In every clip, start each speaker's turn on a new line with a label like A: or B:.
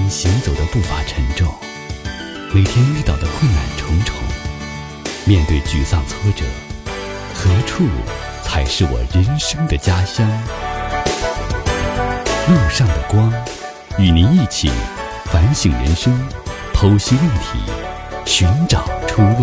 A: 天行走的步伐沉重，每天遇到的困难重重，面对沮丧挫折，何处才是我人生的家乡？路上的光，与您一起反省人生，剖析问题，寻找出路。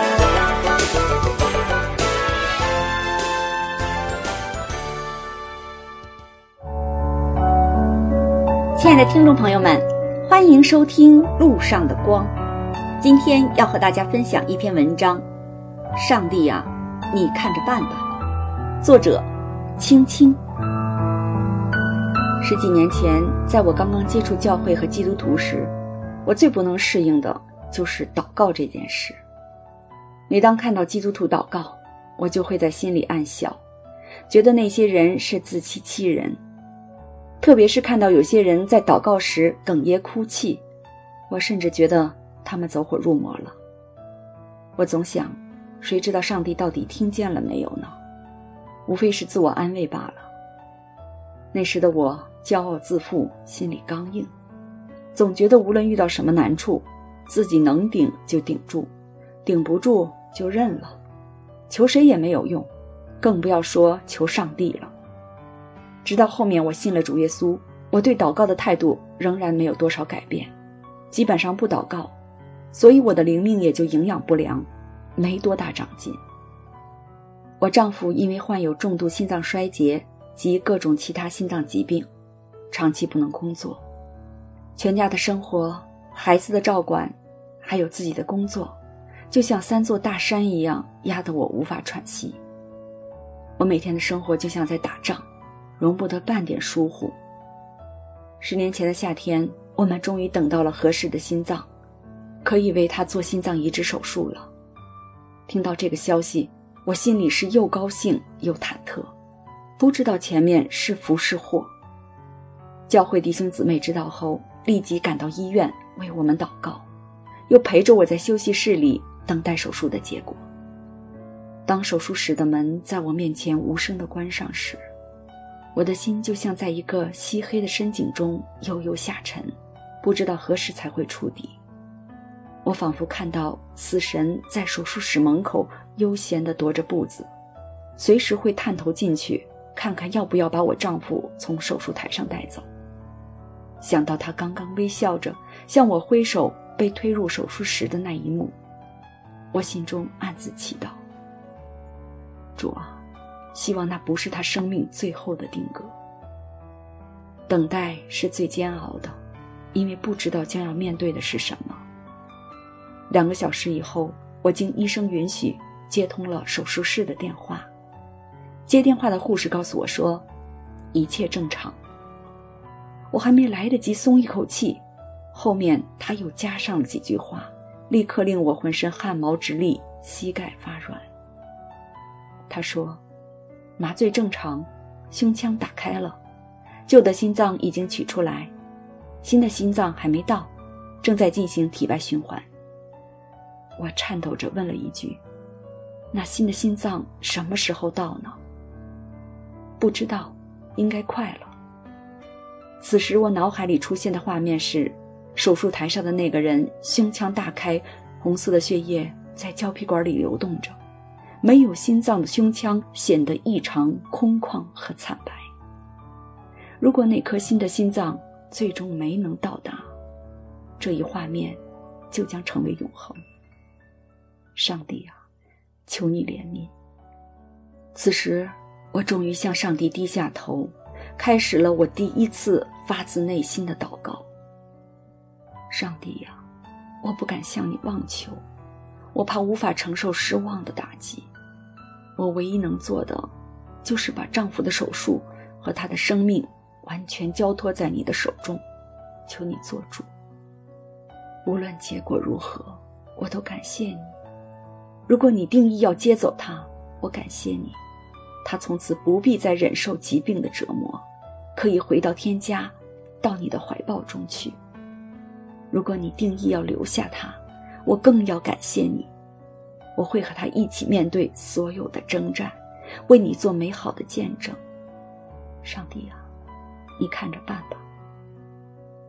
B: 亲爱的听众朋友们，欢迎收听路上的光。今天要和大家分享一篇文章，上帝啊，你看着办吧。作者青青。10几年前，在我刚刚接触教会和基督徒时，我最不能适应的就是祷告这件事。每当看到基督徒祷告，我就会在心里暗笑，觉得那些人是自欺欺人。特别是看到有些人在祷告时哽咽哭泣，我甚至觉得他们走火入魔了。我总想，谁知道上帝到底听见了没有呢？无非是自我安慰罢了。那时的我骄傲自负，心里刚硬，总觉得无论遇到什么难处，自己能顶就顶住，顶不住就认了，求谁也没有用，更不要说求上帝了。直到后面我信了主耶稣，我对祷告的态度仍然没有多少改变，基本上不祷告，所以我的灵命也就营养不良，没多大长进。我丈夫因为患有重度心脏衰竭及各种其他心脏疾病，长期不能工作，全家的生活、孩子的照管，还有自己的工作，就像3座大山一样压得我无法喘息。我每天的生活就像在打仗，容不得半点疏忽。10年前的夏天，我们终于等到了合适的心脏，可以为他做心脏移植手术了。听到这个消息，我心里是又高兴又忐忑，不知道前面是福是祸。教会弟兄姊妹知道后，立即赶到医院为我们祷告，又陪着我在休息室里等待手术的结果。当手术室的门在我面前无声地关上时，我的心就像在一个漆黑的深井中悠悠下沉，不知道何时才会触底。我仿佛看到死神在手术室门口悠闲地踱着步子，随时会探头进去看看要不要把我丈夫从手术台上带走。想到他刚刚微笑着向我挥手被推入手术室的那一幕，我心中暗自祈祷，主啊，希望那不是他生命最后的定格。等待是最煎熬的，因为不知道将要面对的是什么。2个小时以后，我经医生允许接通了手术室的电话。接电话的护士告诉我说，一切正常。我还没来得及松一口气，后面他又加上了几句话，立刻令我浑身汗毛直立，膝盖发软。他说，麻醉正常，胸腔打开了，旧的心脏已经取出来，新的心脏还没到，正在进行体外循环。我颤抖着问了一句，那新的心脏什么时候到呢？不知道，应该快了。此时我脑海里出现的画面是，手术台上的那个人胸腔大开，红色的血液在胶皮管里流动着，没有心脏的胸腔显得异常空旷和惨白。如果那颗新的心脏最终没能到达，这一画面就将成为永恒。上帝啊，求你怜悯。此时我终于向上帝低下头，开始了我第一次发自内心的祷告。上帝呀，我不敢向你妄求，我怕无法承受失望的打击。我唯一能做的就是把丈夫的手术和他的生命完全交托在你的手中，求你做主。无论结果如何，我都感谢你。如果你定义要接走他，我感谢你，他从此不必再忍受疾病的折磨，可以回到天家，到你的怀抱中去。如果你定义要留下他，我更要感谢你，我会和他一起面对所有的征战，为你做美好的见证。上帝啊，你看着办吧。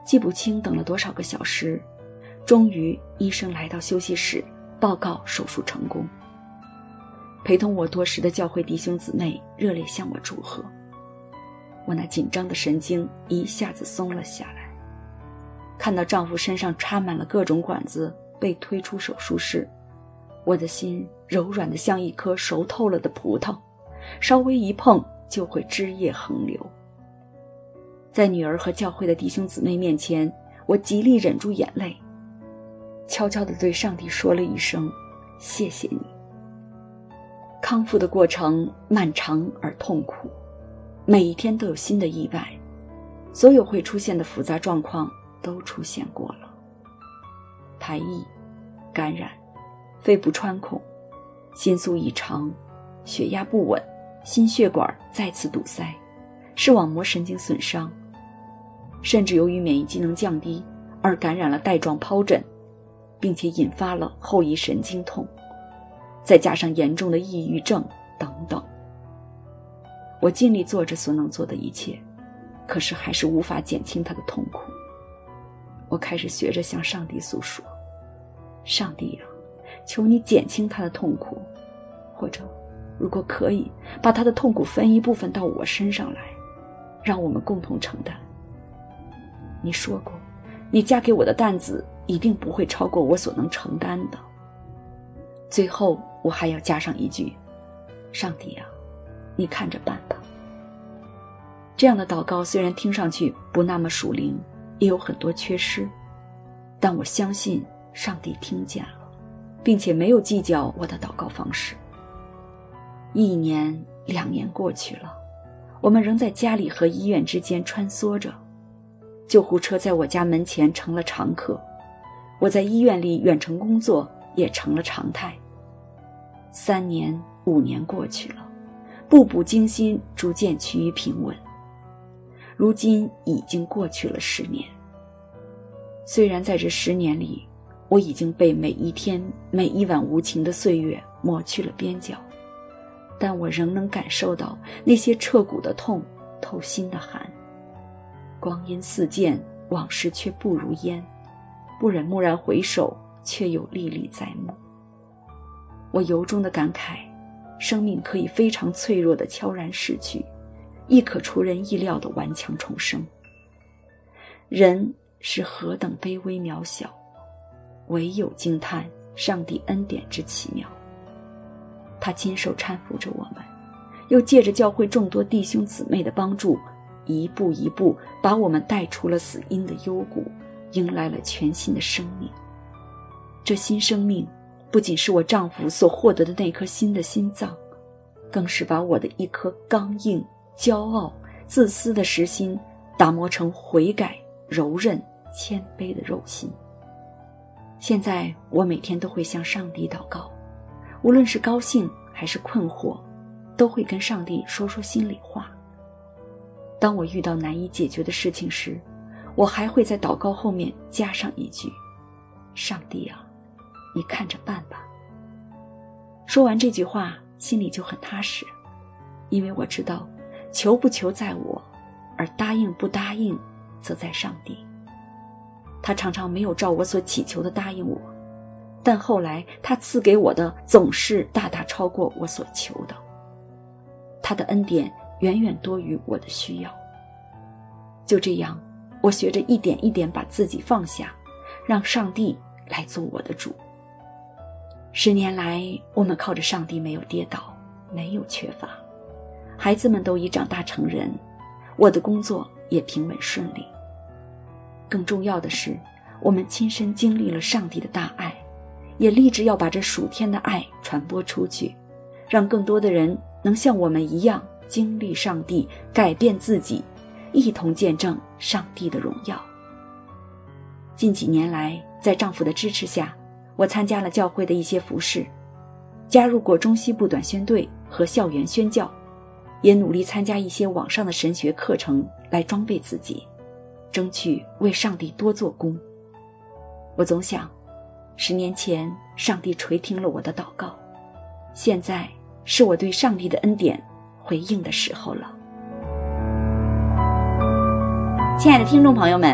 B: 记不清等了多少个小时，终于医生来到休息室报告手术成功。陪同我多时的教会弟兄姊妹热烈向我祝贺，我那紧张的神经一下子松了下来。看到丈夫身上插满了各种管子被推出手术室，我的心柔软得像一颗熟透了的葡萄，稍微一碰就会汁液横流。在女儿和教会的弟兄姊妹面前，我极力忍住眼泪，悄悄地对上帝说了一声谢谢你。康复的过程漫长而痛苦，每一天都有新的意外，所有会出现的复杂状况都出现过了。排异、感染、肺部穿孔、心速异常、血压不稳、心血管再次堵塞、视网膜神经损伤，甚至由于免疫机能降低而感染了带状疱疹，并且引发了后遗神经痛，再加上严重的抑郁症等等。我尽力做着所能做的一切，可是还是无法减轻他的痛苦。我开始学着向上帝诉说，上帝啊，求你减轻他的痛苦，或者如果可以，把他的痛苦分一部分到我身上来，让我们共同承担。你说过，你加给我的担子一定不会超过我所能承担的。最后我还要加上一句，上帝啊，你看着办吧。这样的祷告虽然听上去不那么属灵，也有很多缺失，但我相信上帝听见了，并且没有计较我的祷告方式。1年、2年过去了，我们仍在家里和医院之间穿梭着，救护车在我家门前成了常客，我在医院里远程工作也成了常态。3年、5年过去了，步步惊心逐渐趋于平稳。如今已经过去了10年，虽然在这10年里，我已经被每一天每一晚无情的岁月抹去了边角，但我仍能感受到那些彻骨的痛，透心的寒。光阴似箭，往事却不如烟，不忍蓦然回首，却又历历在目。我由衷的感慨，生命可以非常脆弱地悄然逝去，亦可出人意料地顽强重生。人是何等卑微渺小，唯有惊叹上帝恩典之奇妙。他亲手搀扶着我们，又借着教会众多弟兄姊妹的帮助，一步一步把我们带出了死荫的幽谷，迎来了全新的生命。这新生命不仅是我丈夫所获得的那颗新的心脏，更是把我的一颗刚硬、骄傲、自私的实心打磨成悔改、柔韧、谦卑的肉心。现在我每天都会向上帝祷告，无论是高兴还是困惑，都会跟上帝说说心里话。当我遇到难以解决的事情时，我还会在祷告后面加上一句，上帝啊，你看着办吧。说完这句话，心里就很踏实，因为我知道求不求在我，而答应不答应则在上帝。他常常没有照我所祈求的答应我，但后来他赐给我的总是大大超过我所求的。他的恩典远远多于我的需要。就这样，我学着一点一点把自己放下，让上帝来做我的主。10年来，我们靠着上帝没有跌倒，没有缺乏。孩子们都已长大成人，我的工作也平稳顺利。更重要的是，我们亲身经历了上帝的大爱，也立志要把这属天的爱传播出去，让更多的人能像我们一样经历上帝，改变自己，一同见证上帝的荣耀。近几年来，在丈夫的支持下，我参加了教会的一些服事，加入过中西部短宣队和校园宣教，也努力参加一些网上的神学课程来装备自己，争取为上帝多做工。我总想，10年前上帝垂听了我的祷告，现在是我对上帝的恩典回应的时候了。亲爱的听众朋友们，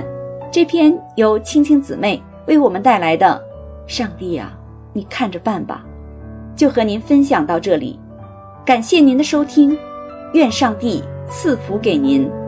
B: 这篇由青青姊妹为我们带来的《上帝啊，你看着办吧》，就和您分享到这里。感谢您的收听，愿上帝赐福给您。